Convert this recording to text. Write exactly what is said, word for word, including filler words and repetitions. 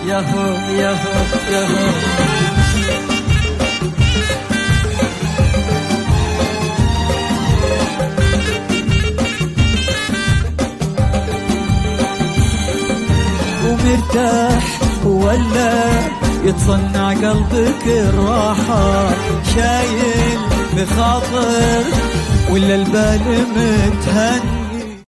ياهو ياهو ياهو. ومرتاح ولا يتصنع قلبك الراحة، شايل بخاطر ولا البال متهنى